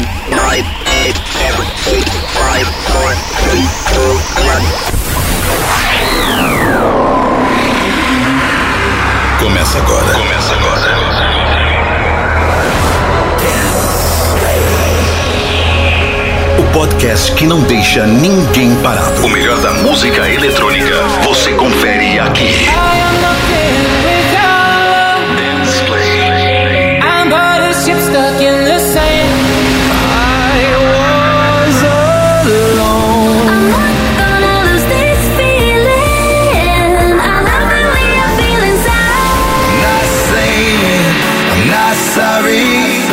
9, 8, 7, 6, 5, 4, 3, 2, 1. Começa agora. O podcast que não deixa ninguém parado. O melhor da música eletrônica você confere aqui. Dance Play. I'm but a ship stuck in the sand. I was alone. I'm not gonna lose this feeling. I love it when you feel inside. Not saying I'm not sorry.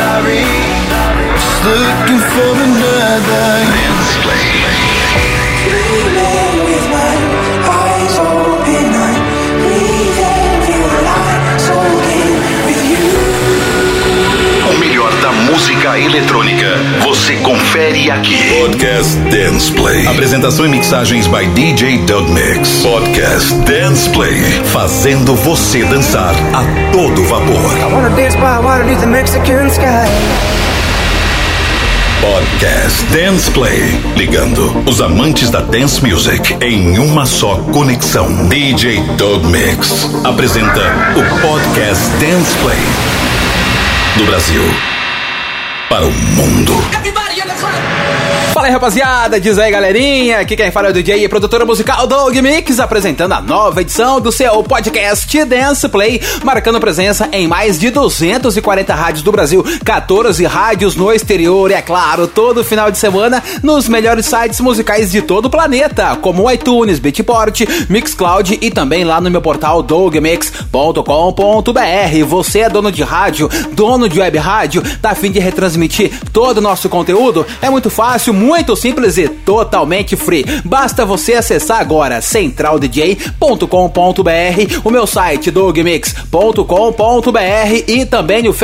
Just looking for another Dance Play. Dreaming with my eyes open, I'm breathing, feel the light soaking with you. O melhor da música eletrônica você confere aqui. Podcast Dance Play. Apresentação e mixagens by DJ Doug Mix. Podcast Dance Play. Fazendo você dançar a todo vapor. I wanna dance by water beneath the Mexican sky. Podcast Dance Play. Ligando os amantes da dance music em uma só conexão. DJ Doug Mix apresenta o Podcast Dance Play. Do Brasil para o mundo. Fala aí, rapaziada, diz aí, galerinha, aqui quem fala é o DJ e produtora musical Doug Mix, apresentando a nova edição do seu podcast Dance Play, marcando presença em mais de 240 rádios do Brasil, 14 rádios no exterior e, é claro, todo final de semana nos melhores sites musicais de todo o planeta, como o iTunes, Beatport, Mixcloud e também lá no meu portal dougmix.com.br. Você é dono de rádio, dono de web rádio, tá a fim de retransmitir todo o nosso conteúdo? É muito fácil, muito simples e totalmente free. Basta você acessar agora centraldj.com.br, o meu site dougmix.com.br e também o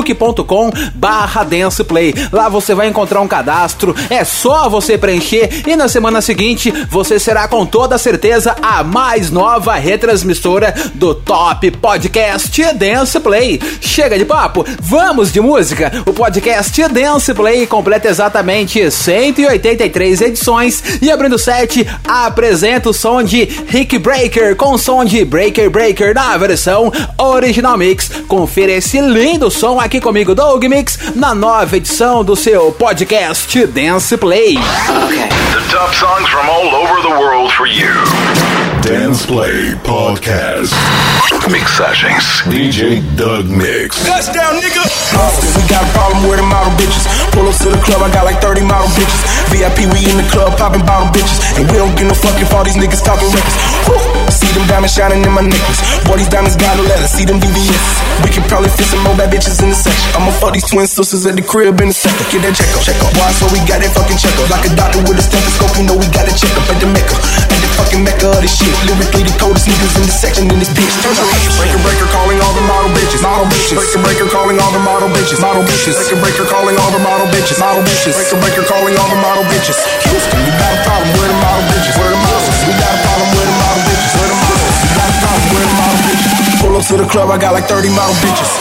facebook.com/danceplay. Lá você vai encontrar um cadastro, é só você preencher e na semana seguinte você será com toda certeza a mais nova retransmissora do Top Podcast Dance Play. Chega de papo, vamos de música. O podcast Dance Play completa exatamente 183 edições e abrindo o set, apresenta o som de Rick Breaker com o som de Breaker Breaker na versão Original Mix. Confira esse lindo som aqui comigo, Doug Mix, na nova edição do seu podcast Dance Play. The top songs from all over the world for you. Dance Play Podcast. Mixagens DJ Doug Mix. touchdown, nigga. We got a problem with the model bitches. Pull up to the club, I got like 30 model bitches. VIP, we in the club, popping bottle bitches. And we don't get no fucking for these niggas talking records. See them diamonds shining in my necklace. Boy, these diamonds got a letter, see them VVS. We can probably fit some more bad bitches in the section. I'ma fuck these twin sisters at the crib in a second. Get that check up. Boy, so we got that fucking check up. Like a doctor with a stethoscope, you know we got a check up at the Mecca. At the fucking Mecca of this shit. Lyrically the coldest niggas in the section in this bitch. Breaker, breaker, calling all the model bitches. Model bitches. Breaker, breaker, calling all the model bitches. Model bitches. Breaker, breaker, calling all the model bitches. Model bitches. Breaker, breaker, calling all the model bitches. Houston, we got a problem with the model bitches. Where the models? We got a problem with the model bitches. Where the models? We got a problem with the model bitches. Pull up to the club, I got like 30 model bitches.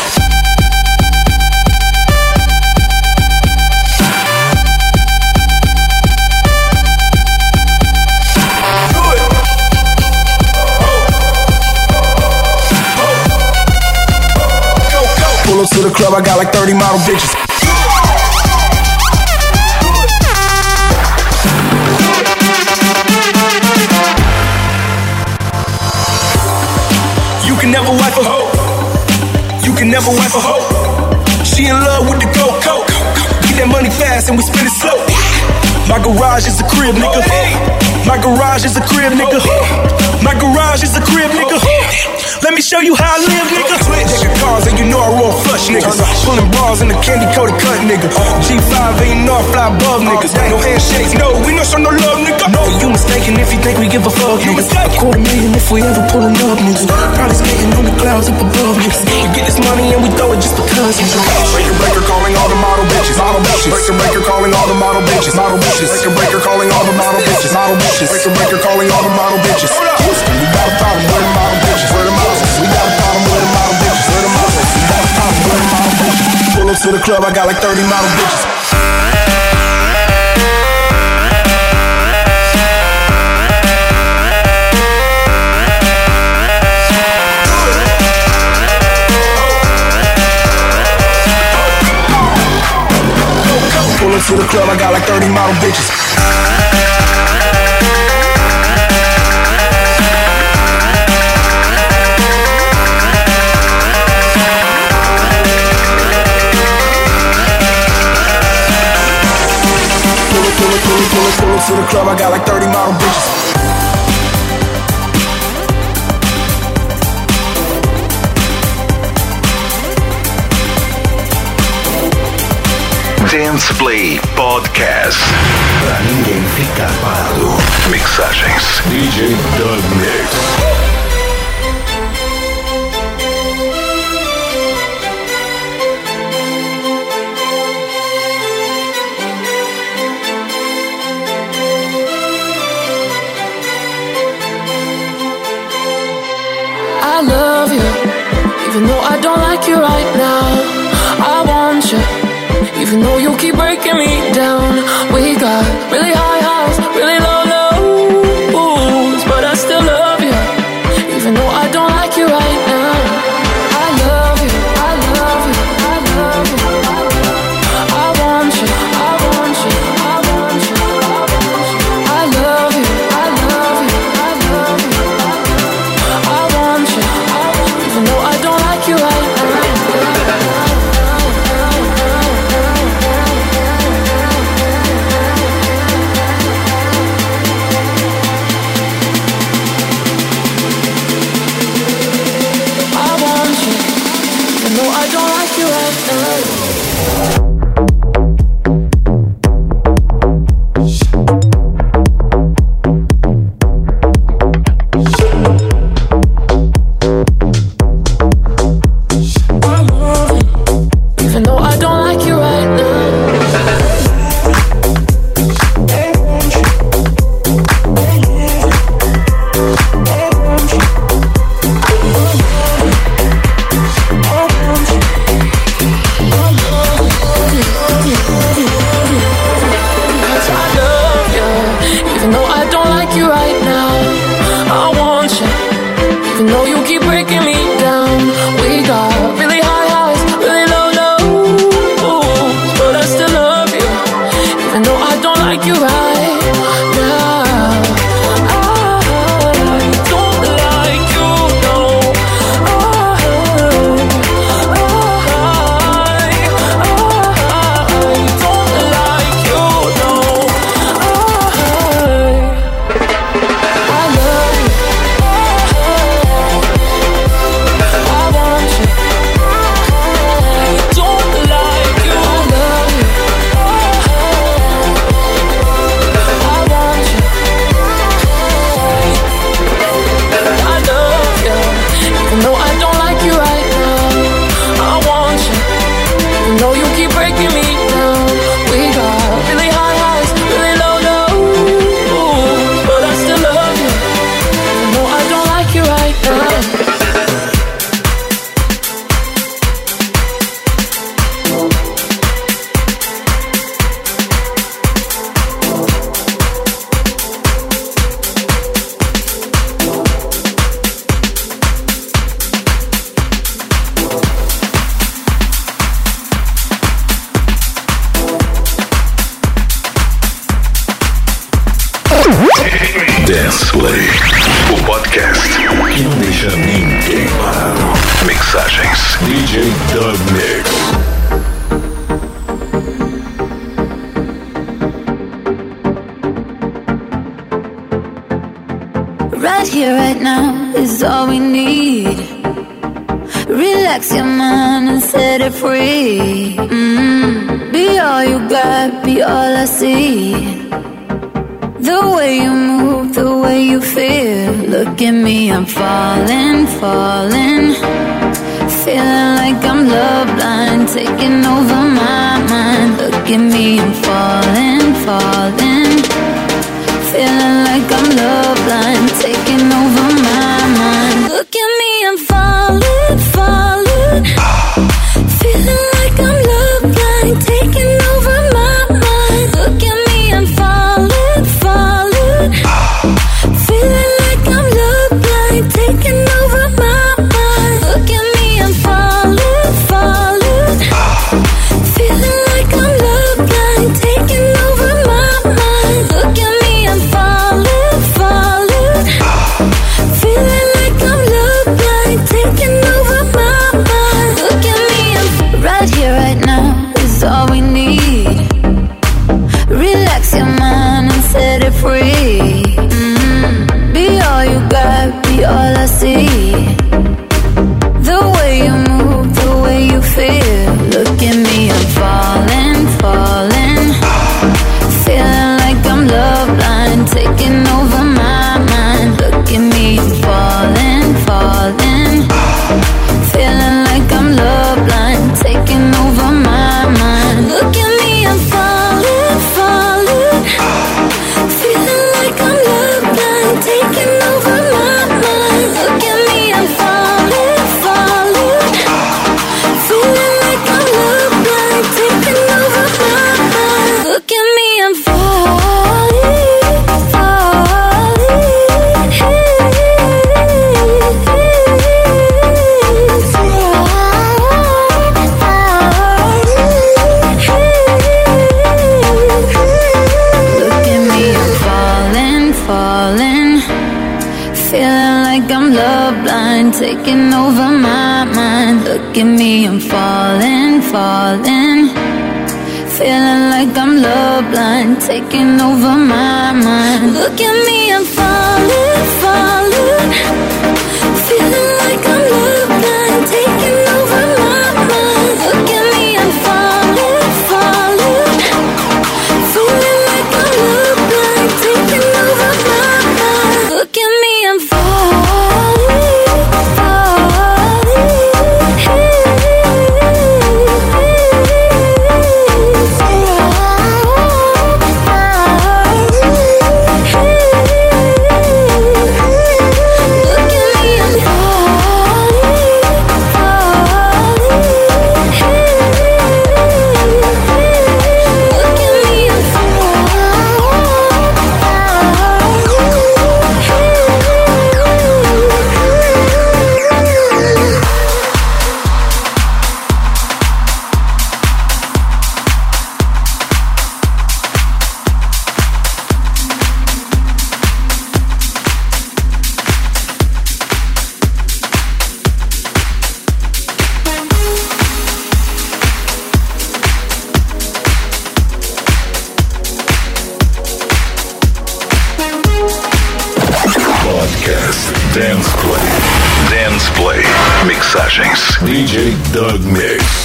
Pull up to the club, I got like 30 model bitches. You can never wipe a hoe. You can never wipe a hoe. She in love with the coke. Get that money fast and we spend it slow. My garage is a crib, nigga. My garage is a crib, nigga. My garage is a crib, nigga. Let me show you how I live, nigga. Nigga cars and you know I roll flush, niggas. Pulling bras in the candy coated cut, nigga. G5 and you know I fly above, niggas. No handshakes, no, we don't show no love, nigga. No, you mistaken if you think we give a fuck, niggas. $250,000 if we ever pulling up, niggas. Probably skating on the clouds up above, niggas. We get this money and we throw it just because, niggas. Breaker, breaker, calling all the model bitches. Model bitches. Breaker, breaker, calling all the model bitches. Model bitches. Breaker, breaker, calling all the model bitches. Model bitches. Breaker, breaker, calling all the model bitches. Houston, we got a problem with the model bitches. Where the models? We got a problem with the model bitches. Where the models? We got a problem with the model bitches. Pull up to the club, I got like 30 model bitches. to the club, I got like 30 model bitches. Pull up to the club, I got like 30 model bitches. Dance Play Podcast. Pra ninguém ficar parado. Mixagens DJ Doug Mix. I love you, even though I don't like you right now. I want you, even though you keep breaking me down. We got really high highs, really low lows, but I still love you, even though I don't like you right now. I love you, I love you, I love you, I love you. I want you, I want you, I want you, I want you. I love you, I love you, I love you, I want you, even though I don't like you right now. Dance Play, o podcast que não deixa ninguém parado. Mixagens DJ Doug Mix. Right here, right now is all we need. Relax your mind and set it free. Be all you got, be all I see. The way you move, the way you feel. Look at me, I'm falling, falling. Feeling like I'm love blind, taking over my mind. Look at me, I'm falling, falling. Feeling like I'm love blind, taking over my mind. Look at me, I'm falling, falling. Feeling like I'm love blind, taking over my mind. Look at me, I'm falling, falling. Feeling like I'm love blind, taking over my mind. Look at me, I'm falling, falling. Feeling like I'm love blind, taking blind, taking over my mind. Look at me, I'm falling, falling. Feeling like I'm love blind, taking over my mind. Look at me, I'm falling, falling. Feeling like I'm love blind, taking over my mind. Look at me, I'm falling, falling. Feeling like I'm love blind, taking over my mind. Look at me, I'm falling, falling. Dance Play. Mixagens. DJ Doug Mix.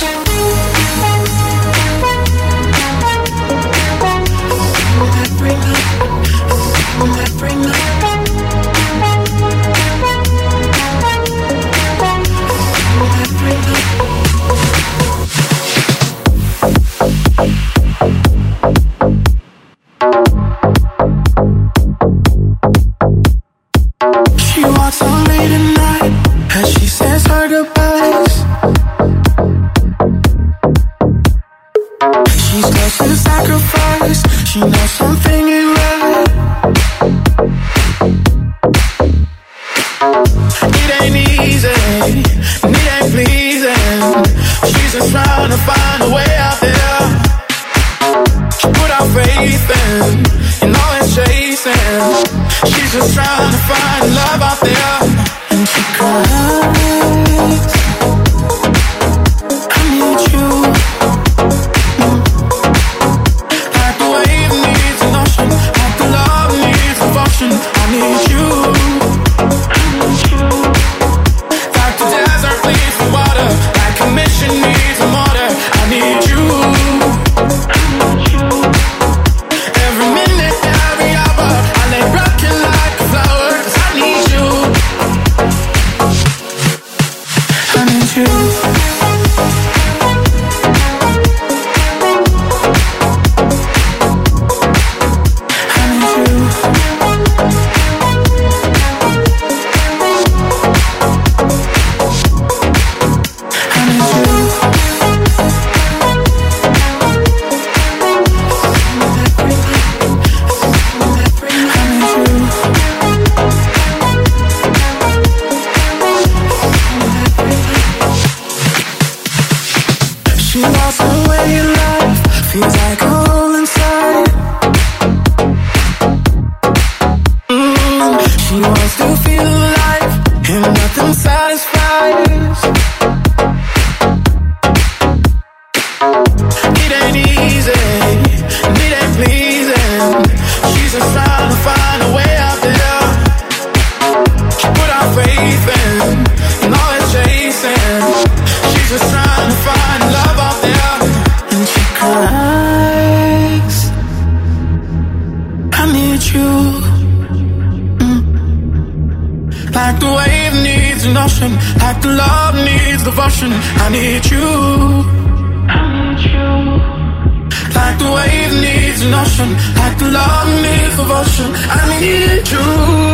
She walks on late at night as she says her goodbyes. She's lost in sacrifice. She knows something ain't right. It ain't easy, and it ain't pleasing. She's just trying to find a way out there. She put our faith in all it's chasing. She's just trying to find love out there. And she cries, I need you. Like the wave needs an ocean, like the love needs devotion. I need you. Like the desert needs the water, like a mission needs a mortar. I need you. Every minute, every hour, I lay rocking like a flower. 'Cause I need you. I need you. I need you. I need you. She lost her way in life, feels like a hole inside. She wants to feel alive, and nothing satisfies. It ain't easy, and it ain't pleasing. She's just trying to find a way out there. She put our faith in all it's chasing. She's just trying to find love out there. And she cries, I need you. Like the wave needs an ocean, like the love needs devotion. I need you. I need you. Like the wave needs an ocean, like the love needs devotion. I need you.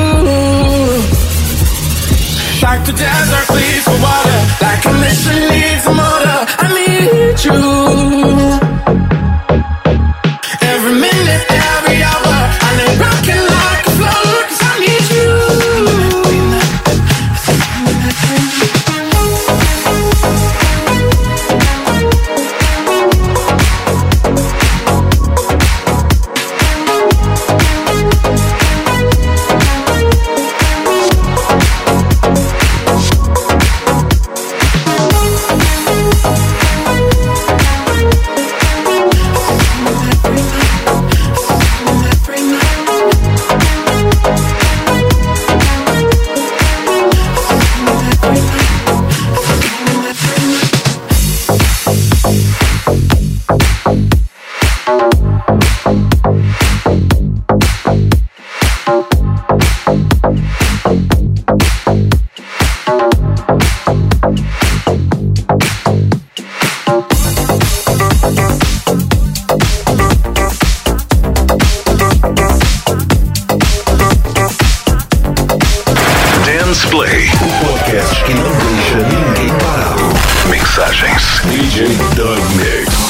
Like the desert needs the water, like a mission needs a motor. I need you. Every minute, every hour, I lay rocking like a flower. 'Cause I need you. Dance Play, o podcast que não deixa ninguém parado. Mixagens DJ Doug Mix.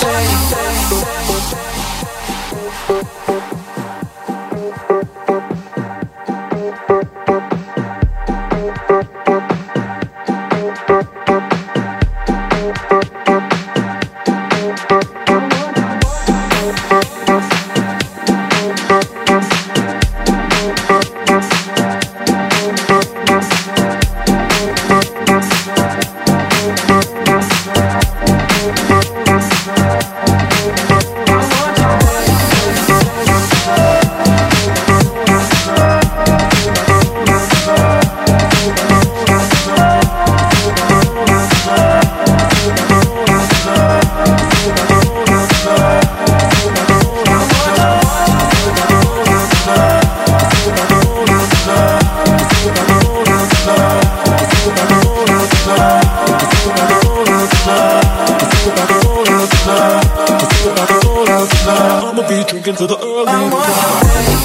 I'ma be drinking till the early morning.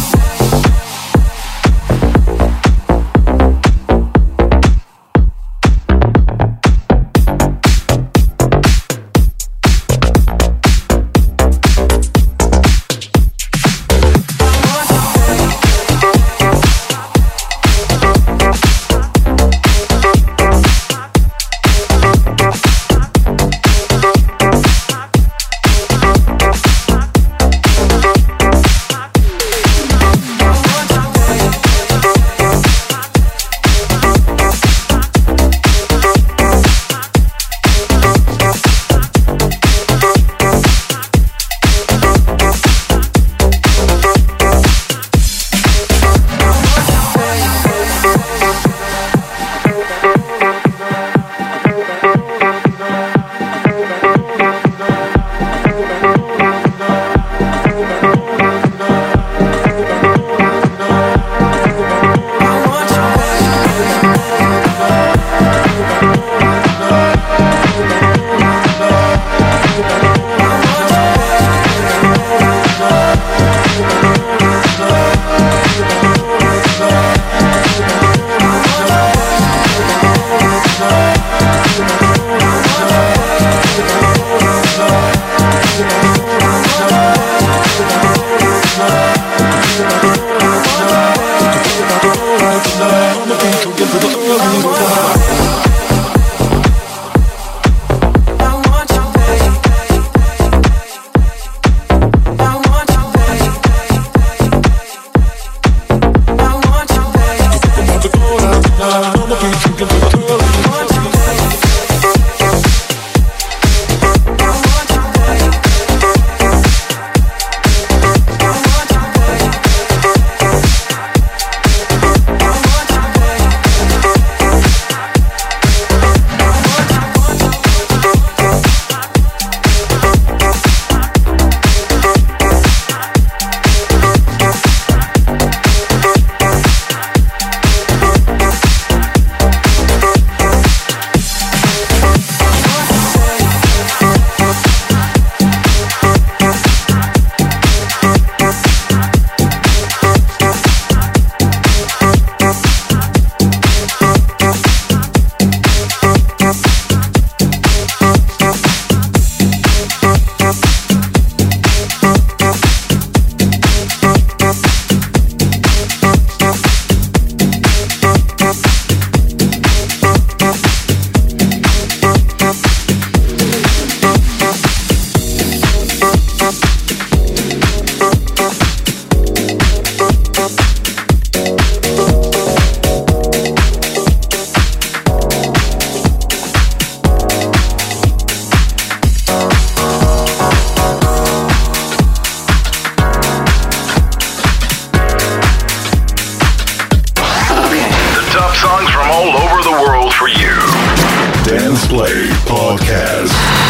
Dance Play Podcast.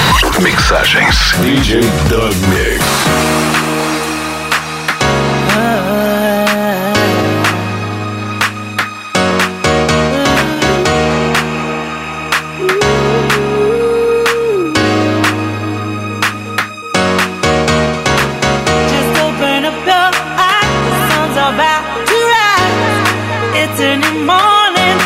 Mixagens DJ Doug Mix. It's in the morning.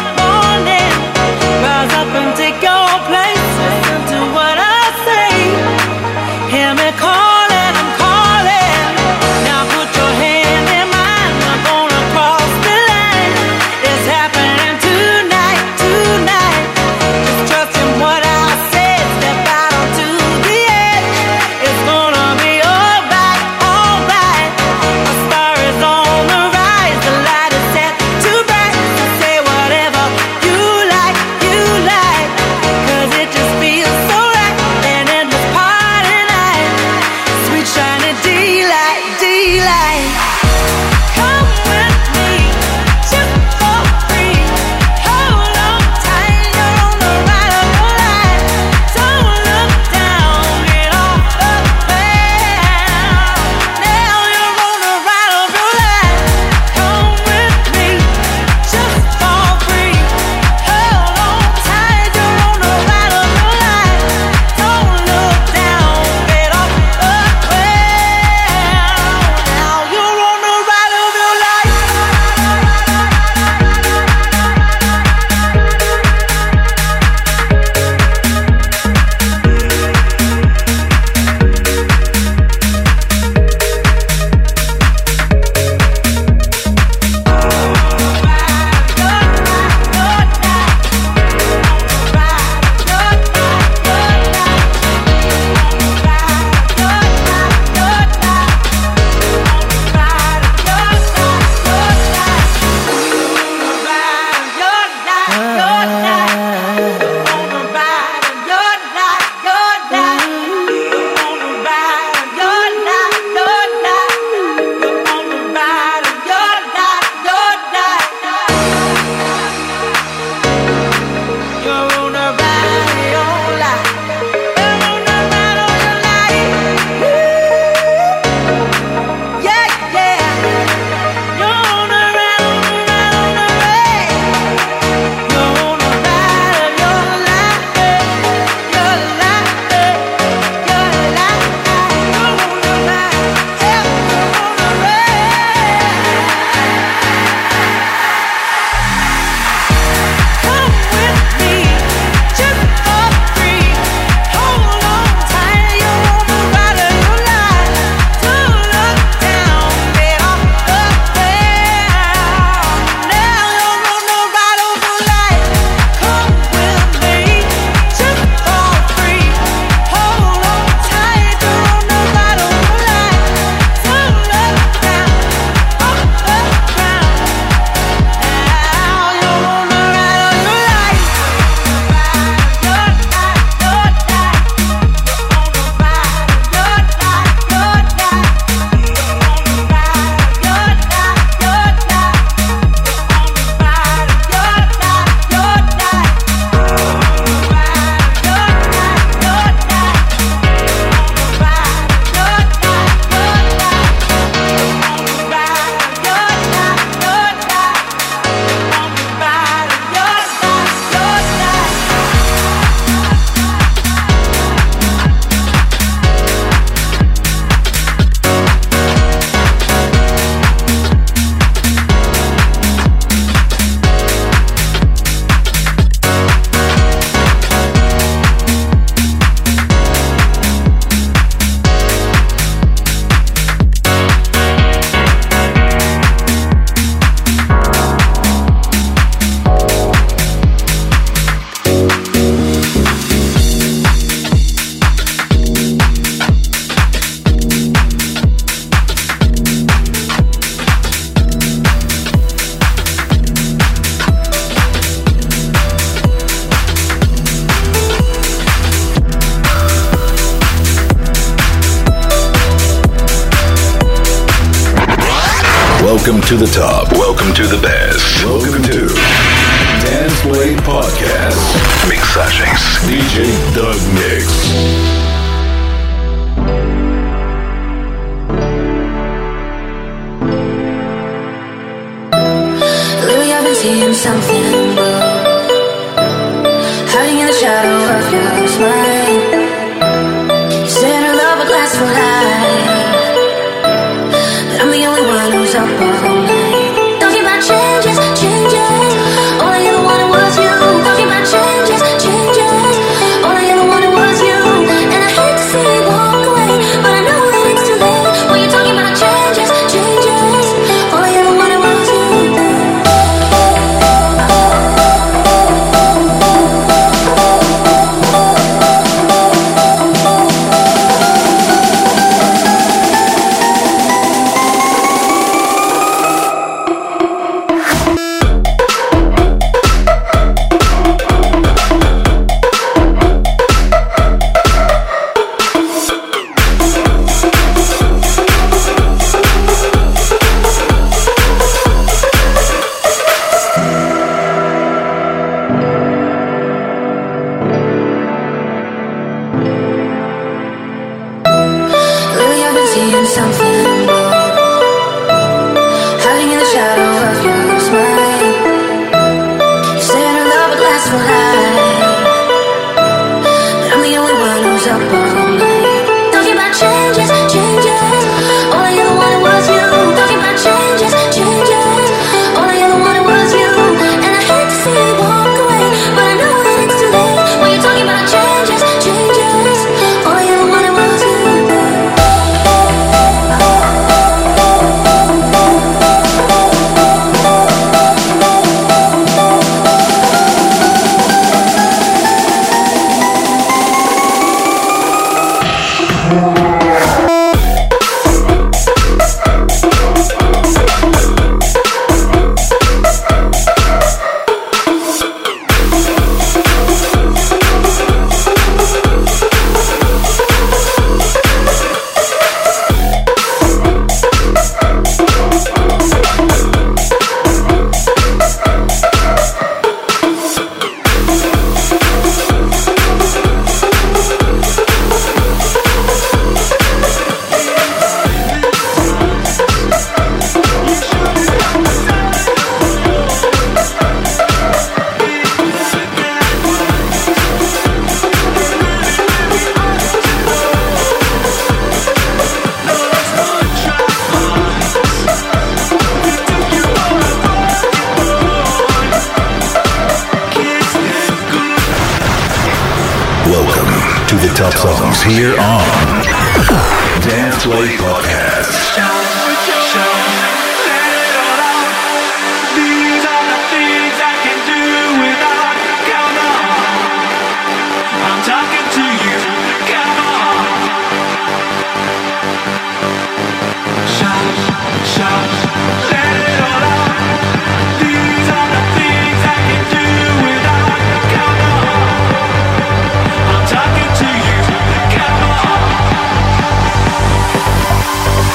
Welcome to the top. Welcome to the best. Welcome to Dance Play Podcast. Mixagens DJ Doug Mix. Lately I've been seeing something blue, hiding in the shadow of your smile. You said our love would last for life, but I'm the only one who's up all night. Talking about changes, changes. All I ever wanted was you. Talking about changes, changes. All I ever wanted was you. And I hate to see you walk away, but I know that it's too late. When you're talking about changes, changes. All I ever wanted was you. Top songs here on Dance Play Podcast. I'm talking to you, come on.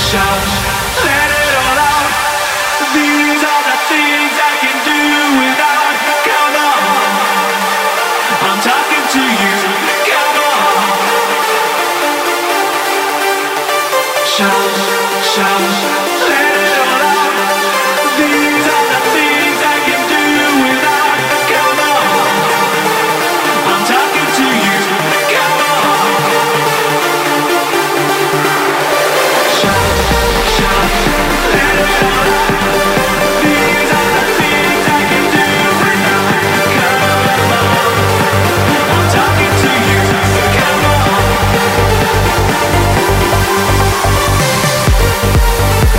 shout, let it all out. These are the things I can do without. Come on, I'm talking to you. Come on, shout, shout, let it all out. These are the things I can do without. Come on, I'm talking to you. Come on, shout, shout, let it all out. These are the things I can do without. Come on, I'm talking to you. Come on.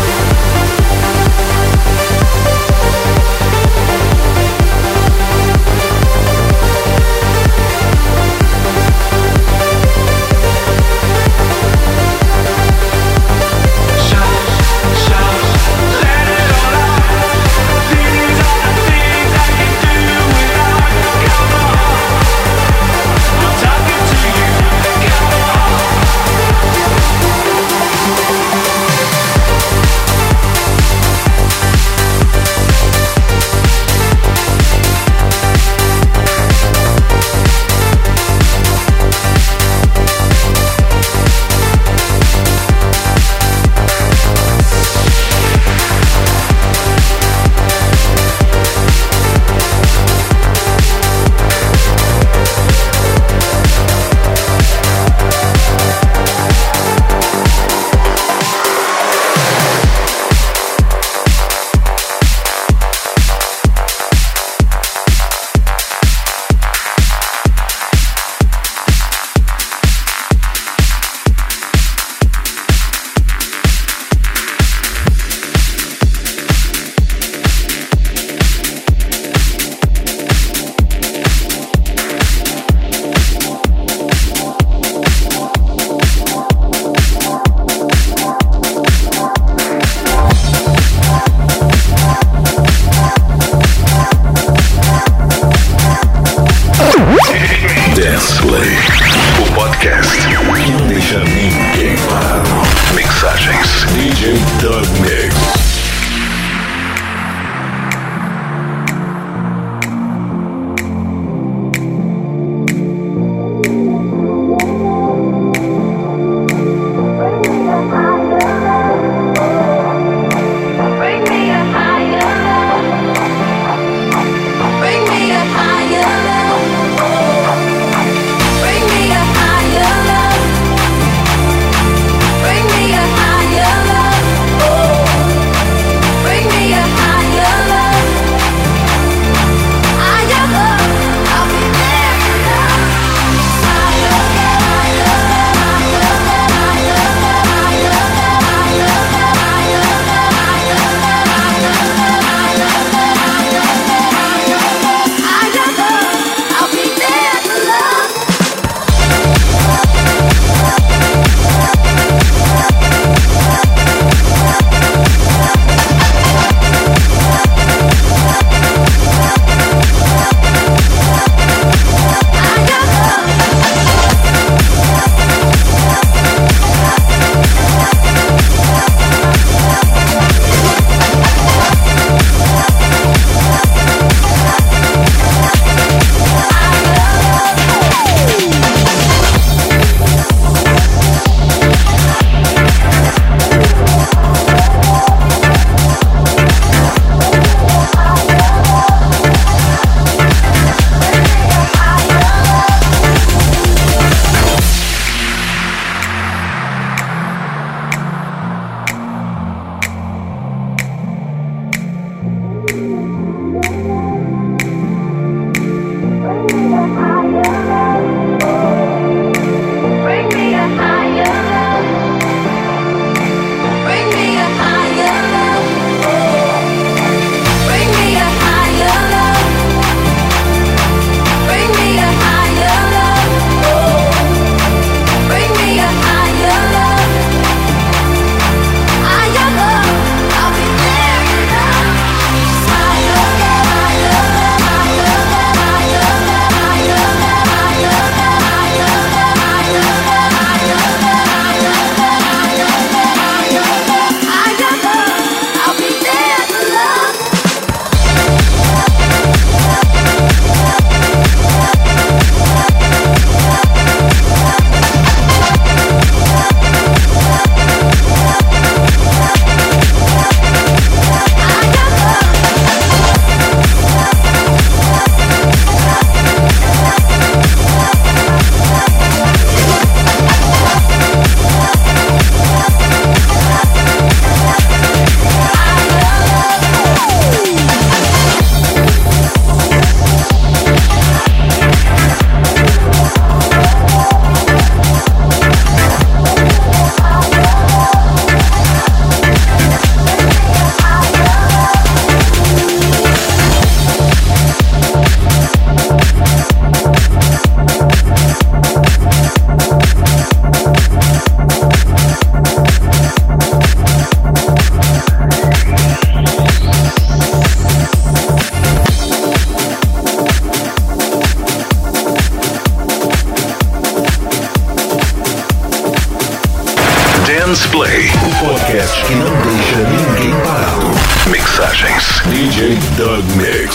Dance Play, o podcast que não deixa ninguém parado. Mixagens DJ Doug Mix.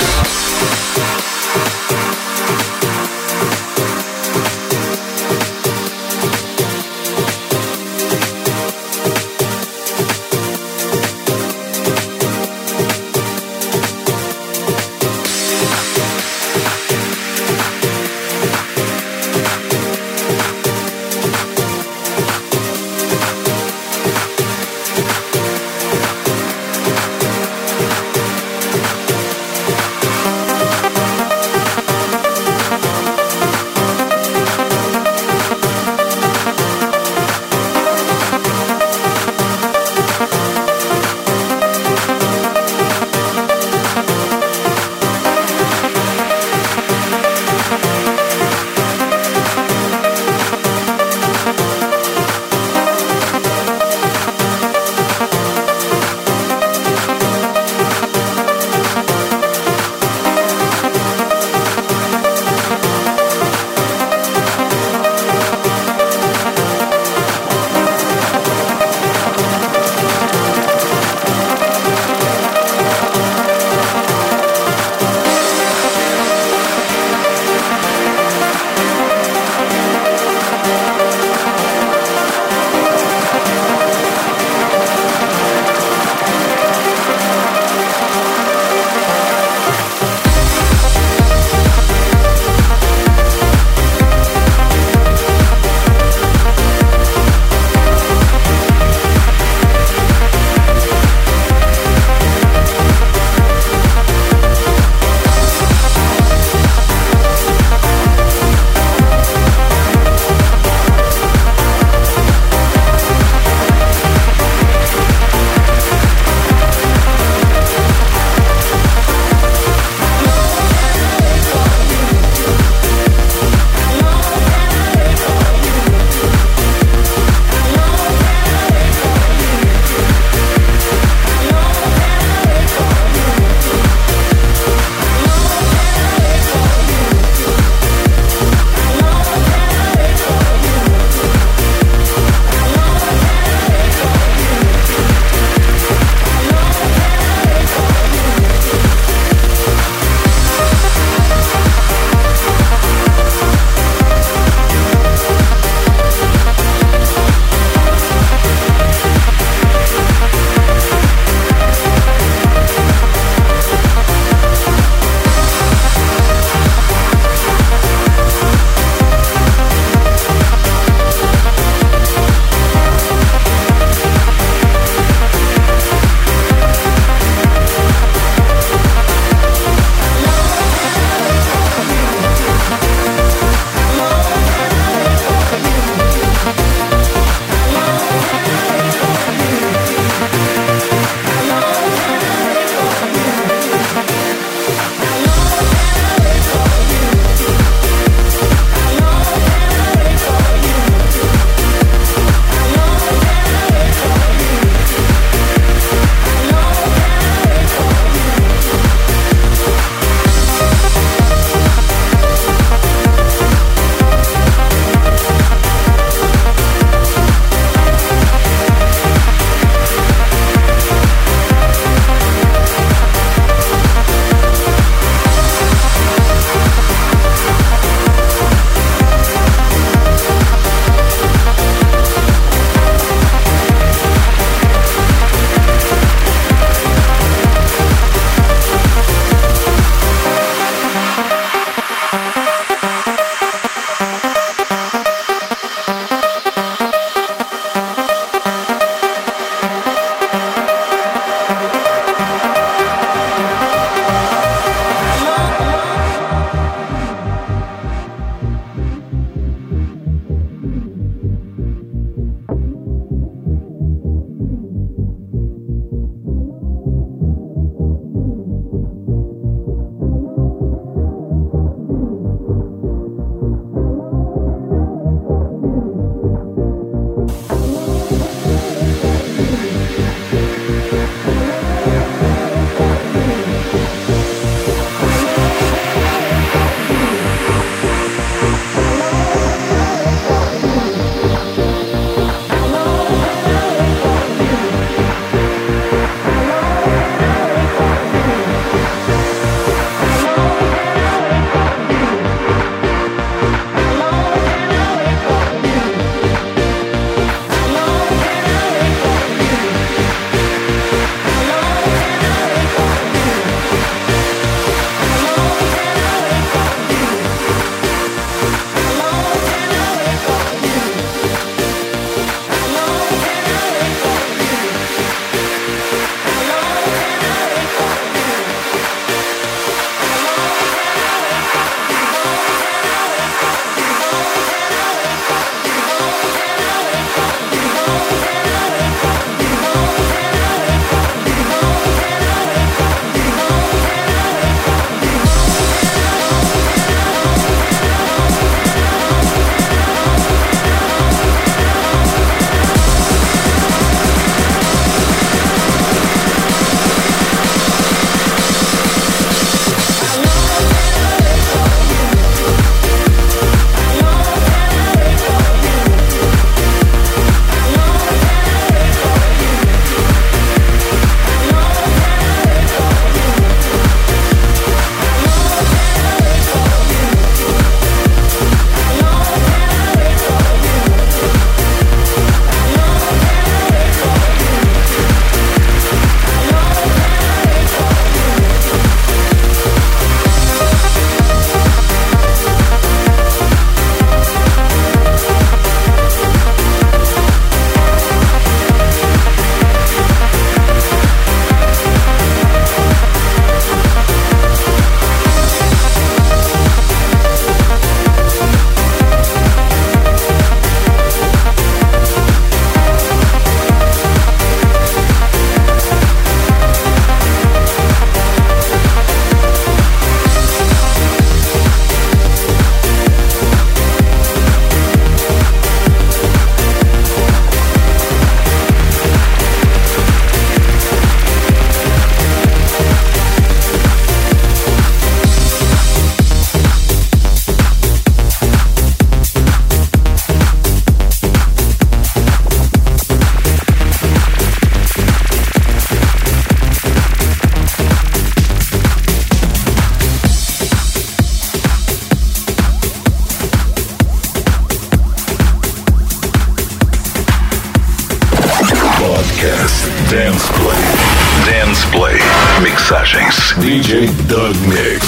Dance Play. Dance Play. Mixagens. DJ Doug Mix.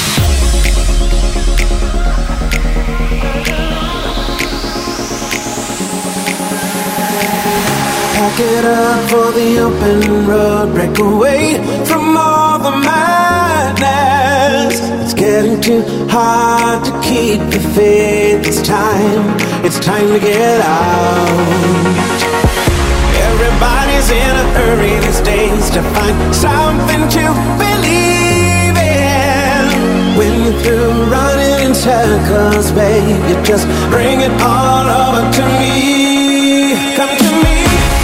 Pack it up for the open road. Break away from all the madness. It's getting too hard to keep the faith. It's time to get out. Everybody's in a hurry these days to find something to believe in. When you're through running in circles, baby, just bring it all over to me. Come to me.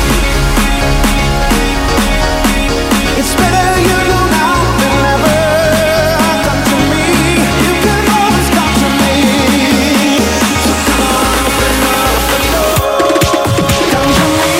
It's better you know now than never. Come to me. You can always come to me. So come on, open up the door. Come to me.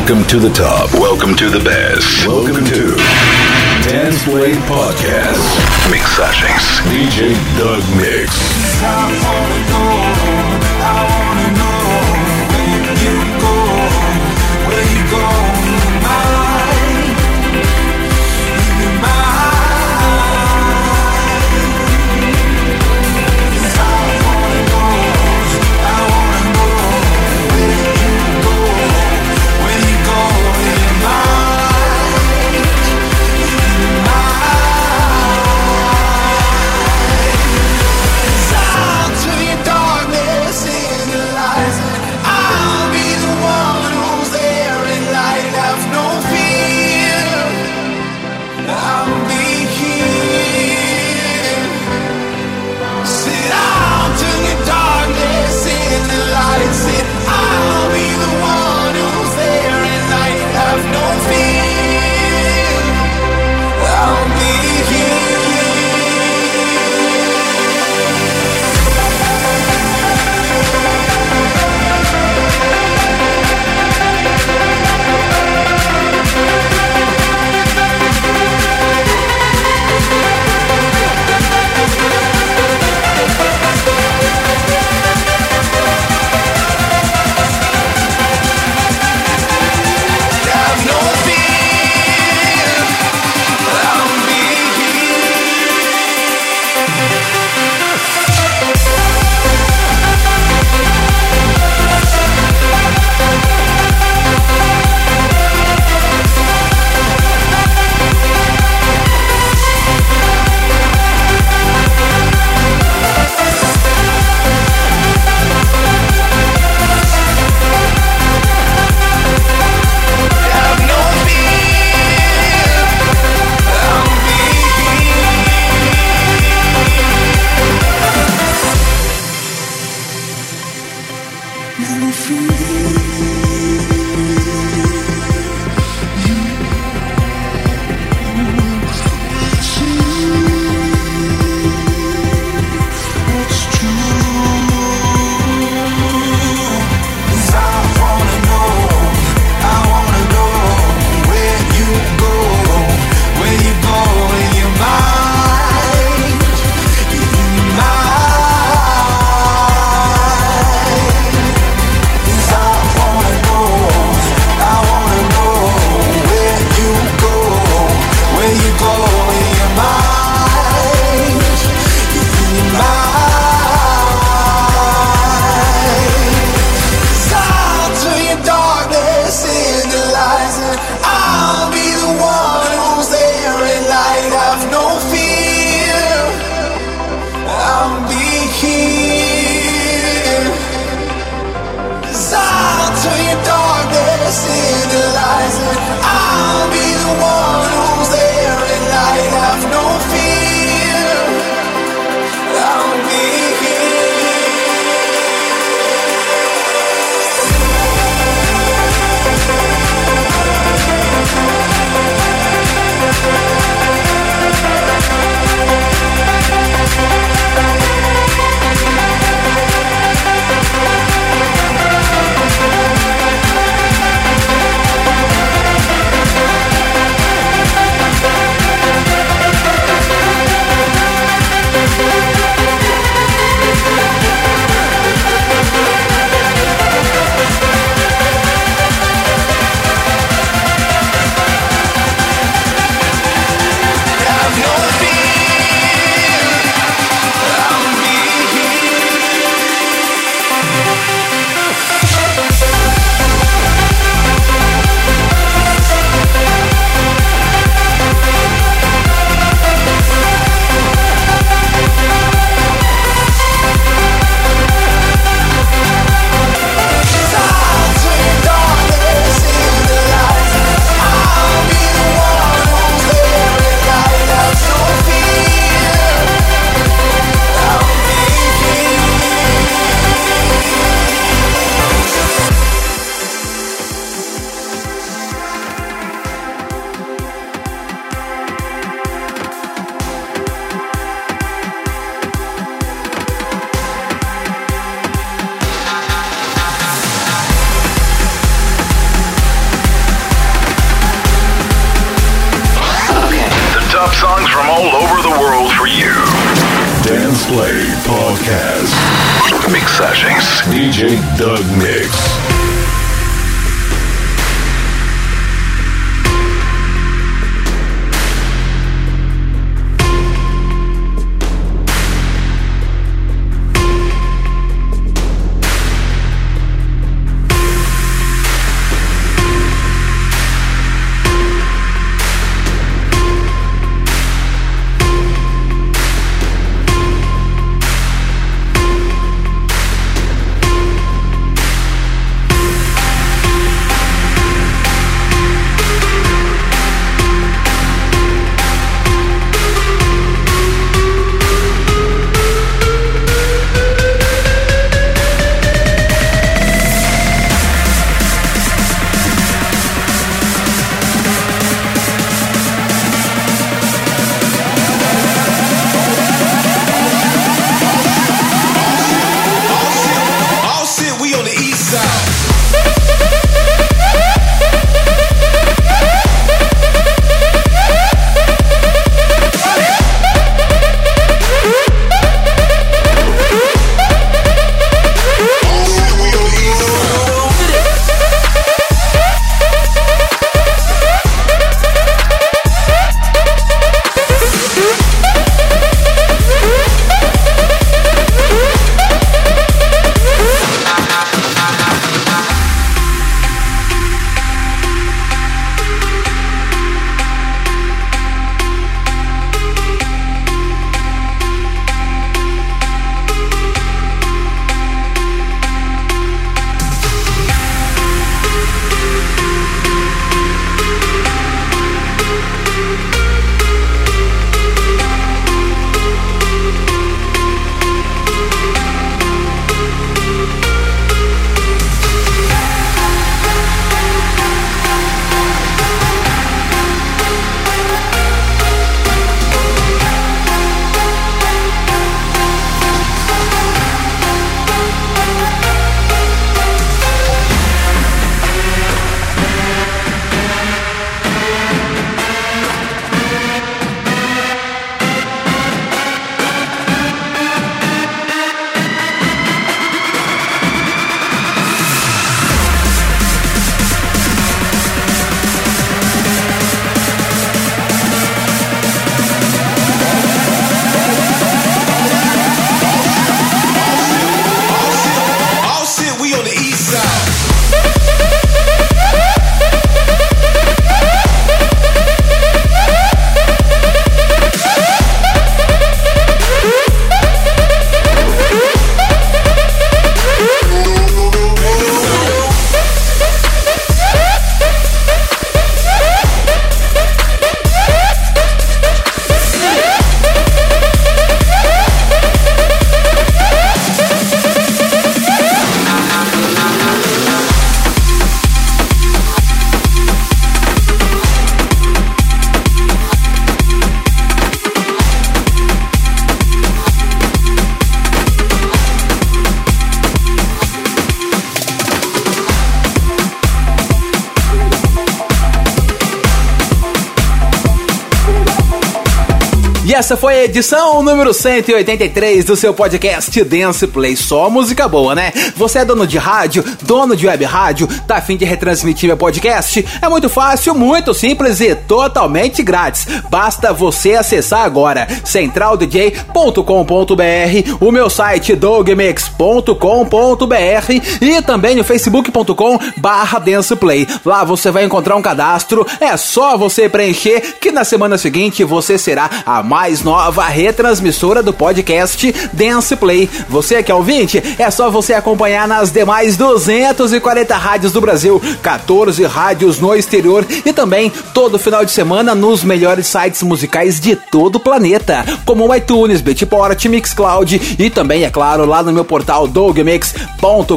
Welcome to the top. Welcome to the best. Welcome to Dance Play Podcast. Mixagens DJ Doug Mix. I wanna know where you go, mine, mine. I wanna know where you go, mine, mine. world for you. Dance Play Podcast. Mixagens DJ Doug Mix. E essa foi a edição número 183 do seu podcast Dance Play. Só música boa, né? Você é dono de rádio, dono de web rádio, tá a fim de retransmitir meu podcast? É muito fácil, muito simples e totalmente grátis. Basta você acessar agora centraldj.com.br, o meu site dogmix.com.br e também no facebook.com/danceplay. Lá você vai encontrar um cadastro, é só você preencher que na semana seguinte você será a mais nova retransmissora do podcast Dance Play. Você que é ouvinte, é só você acompanhar nas demais 240 rádios do Brasil, 14 rádios no exterior e também todo final de semana nos melhores sites musicais de todo o planeta, como o iTunes, Beatport, Mixcloud e também, é claro, lá no meu portal dogmix.com.br.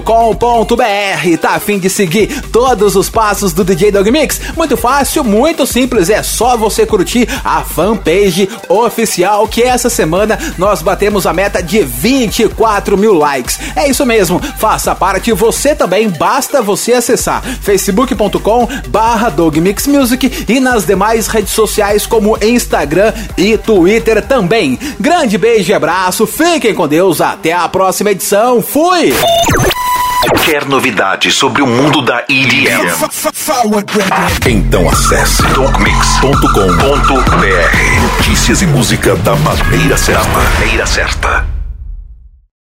Tá a fim de seguir todos os passos do DJ Dog Mix? Muito fácil, muito simples, é só você curtir a fanpage oficial oficial que essa semana nós batemos a meta de 24 mil likes. É isso mesmo, faça parte você também, basta você acessar facebook.com/DogMixMusic e nas demais redes sociais como Instagram e Twitter também. Grande beijo e abraço, fiquem com Deus, até a próxima edição, fui! Quer novidades sobre o mundo da EDM? Então acesse dogmix.com.br. Notícias e música da maneira certa.